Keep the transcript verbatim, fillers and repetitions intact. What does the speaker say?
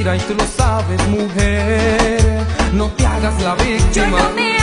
mentira y tú lo sabes, mujer. No te hagas la víctima.